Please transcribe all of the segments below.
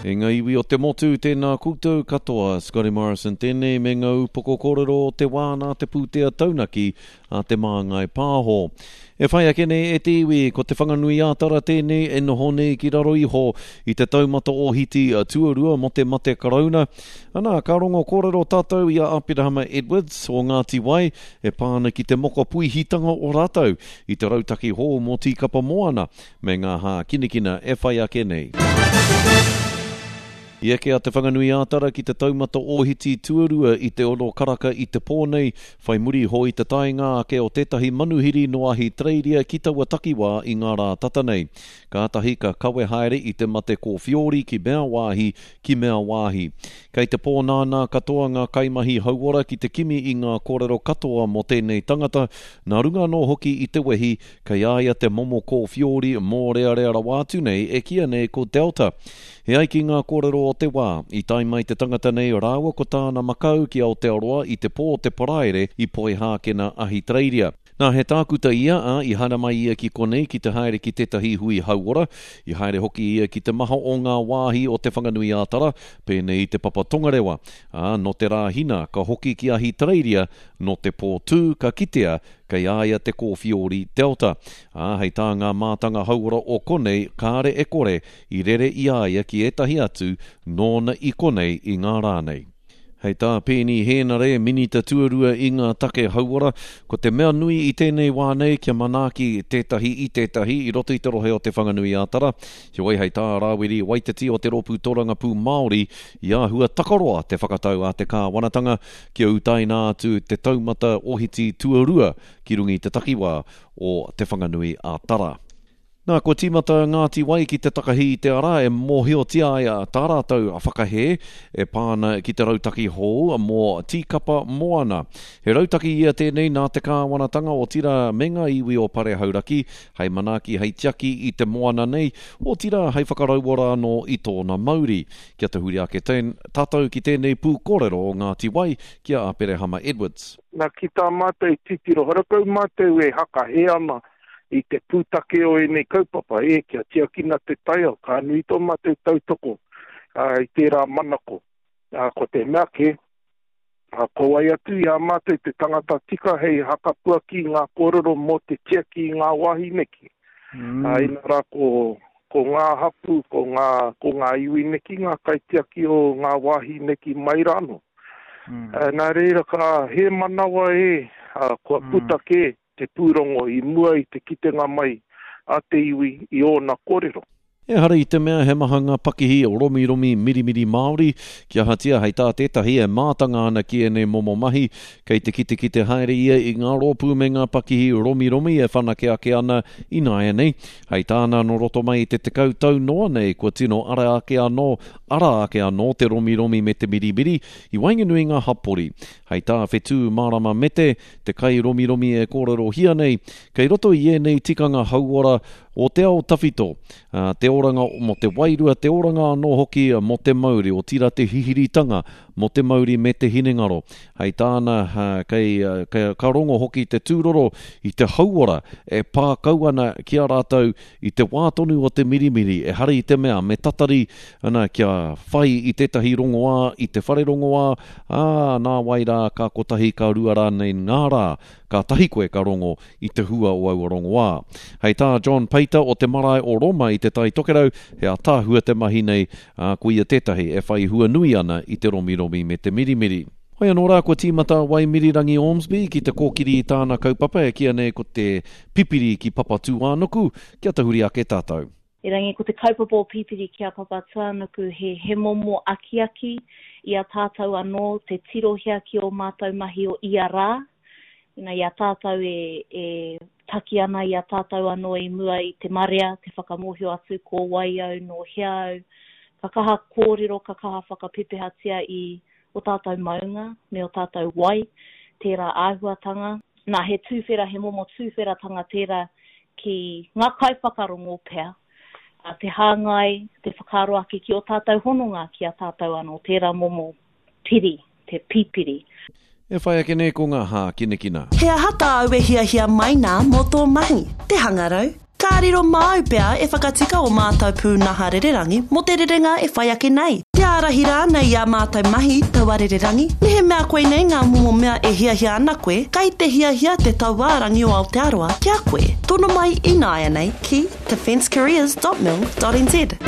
E ngā iwi o te motu tēnā koutou katoa, Scotty Morrison tēnei me ngā upoko kōrero o te wāna te pūtea taunaki a te māngai pāho. E whai ake nei e te iwi, ko te whanganui ātara tēnei e noho nei ki raro iho I te taumata o hiti tuarua mo te mate karauna. Ana, ka rongo kōrero tātou I a Apirahama Edwards o Ngāti Wai e pāna ki te moko pui hitanga o rātou I te rautaki hō mō tīkapa moana me ngā hā kinikina e whai ake nei. Ia ke a te whanganui ātara ki te taumata ohiti tuarua I te oro karaka I te pōnei, whai muri ho I te tainga ake o tētahi manuhiri no ahi treiria ki taua takiwā I ngā rā tata nei. Ka tahi ka kawe haere I te mate ko whiori ki mea wāhi ki mea wāhi. Kei te pōnāna katoa ngā kaimahi hauora ki te kimi I ngā kōrero katoa mo tēnei tangata, nā runga no hoki I te wehi, kei aia te momo ko whiori mō rea rea wātu nei e kia nei ko Delta. He aiki ngā kōrero o te wā, I tai mai te tangata nei rāua ko tāna makau ki Aotearoa I te pō te paraere I poi hākena ahi treiria. Nā he tākuta ia I hana mai ia ki konei ki te haere ki tētahi hui hauora, I haere hoki ia ki te maha o ngā wāhi o te whanganui ātara, pēnei I te papatongarewa. No te rāhina, ka hoki ki ahi treiria, no te pō tū ka kitea, kei aia te kōwhiori Delta. Hei tā ngā mātanga hauora o konei, kāre e kore, I rere I aia ki etahi atu, nōna I konei I ngā rānei. Hei tā pēni hēna re minita tuarua I ngā take hauora, ko te mea nui I tēnei wānei kia manaki tētahi I tētahi I roto I te rohe o te whanganui ātara. Hioi hei tā rāwiri Waititi o te ropu toranga pū Māori, I āhua takaroa te whakatau a te kāwanatanga kia utaina atu te taumata ohiti tuarua ki rungi te takiwā o te whanganui ātara. Nā, ko tīmata Ngāti Wai ki te takahi I te ara e mōhio tia ia tā rātou a whakahe e pāna ki te rautaki hou mō tīkapa moana. He rautaki ia tēnei nā te kāwanatanga o tira menga iwi o pare hauraki, hei manaki hei tiaki I te moana nei, o tira hei whakarauora no I tōna Māori. Kia te huri ake tātou ki tēnei pū kōrero o Ngāti Wai kia Apirahama Edwards. Nā ki tā mātou titiro harakau mātou e haka he ana, I te pūtake o nei kaupapa kia tiakina te taia, ka nui tō mātou tautoko I tērā manako. Ko te mea ke, ko ai atu I a mātou te tangata tika hei hakapua ki ngā kōrero mō te tiaki I ngā wahi neki. Ina rā ko ngā hapu, ko ngā iwi neki, ngā kaitiaki o ngā wahi neki mai rāno. Nā reira ka he manawa ko pūtake, te pūrongo I mua I te kitenga mai a te iwi I ōna kōrero. E hara I te mea he mahanga pakihi o romi mirimiri Māori, kia hatia hei tā tētahi e mātanga ana ki e nei momo mahi, kei te kite haere ia I ngā rōpū me ngā pakihi romi e whanake ake ana I nāia nei. Hei tāna no roto mai te kautau noa nei, kua tino ara ake anō te romi me te mirimiri, I wainganui ngā hapori. Hei tā whetū marama mete, te kai romi e kōrero hia nei, kei roto I e nei tikanga hauora o te ao tawhito, te oranga mo te wairua, te oranga anō hoki mo te Māori, o tira te hihiritanga mo te Māori me te hinengaro. Hei tāna ka rongo hoki te tūroro I te hauora e pākau ana kia rātou I te wātonu o te mirimiri, e hari I te mea me tatari ana kia whai I tētahi rongoā, I te whare rongoā, nā waira ka kotahi ka ruara nei ngā rā, ka tahi koe ka rongo I te hua o au rongoā. Hei tā John Peter o te marae o Roma I te tai tokerau, he a tāhua te mahi nei, ko ia tētahi e whai hua nui ana I te romi me te mirimiri. Hoi anō rā, kua tīmata Waimirirangi Ormsby ki te kōkiri I tāna kaupapa e kia nei ko te pipiri ki Papa Tuānuku, kia te huri ake tātou. I rangi ko te kaupapa o pipiri ki a Papa Tuānuku he momo aki I a tātou anō te tirohia ki o mātou mahi o ia rā. I a tātou e taki ana I a tātou anō I mua I te marea, te whakamohio atu ko waiau no heau, ka kaha kōrero, ka kaha whakapepehatia I o tātou maunga, me o tātou wai, tērā āhuatanga. Nā he tūwhera, he momo tūwheratanga tērā ki ngā kaiwhakarongo pēr. Te hāngai, te whakaroaki ki o tātou hononga ki a tātou anō, tērā momo piri, te pipiri. E whai ake nei ko ngā hā kinekina. Hea hata au e hia mai nā mō tō mahi. Te hangarau. Ka riro mau pea e whakatika o mātou pūnaha rererangi mo te rerenga e whai ake nei. Te arahira nei a mātou mahi taua rererangi, ni he mea koe nei ngā mumo mea e hiahia ana koe, kai te hiahia te tauārangi o Aotearoa kia koe. Tono mai I naia nei ki defencecareers.mil.nz.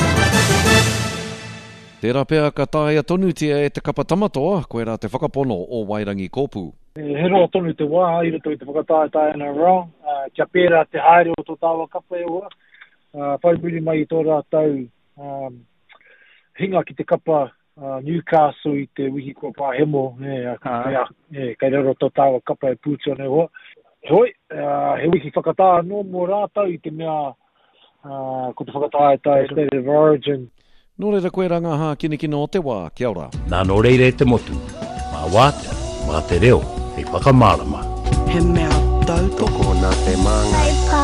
Tērā pēr ka tāia tonu tia e te kapa tamatoa, koe rā te whakapono o Wairangi Kōpū. He roa tonu te wā, I roto I te whakatātai ana rau. Kia pēra te haere o tō tāua kapa e oa. Whaipuri mai I tō rātau hinga ki te kapa Newcastle I te wihi kua pāhemo. Kei raro tō tāua kapa e pūtone hoa. Hoi, he wihi whakatā no mō rātau I te mea ko te whakatātai State of Origin. Nō reira koe rangaha kinikino o te wā, kia ora. Nā nō reire te motu, mā wātea, mā te reo, hei whakamārama. He mea tau toko nā te manga.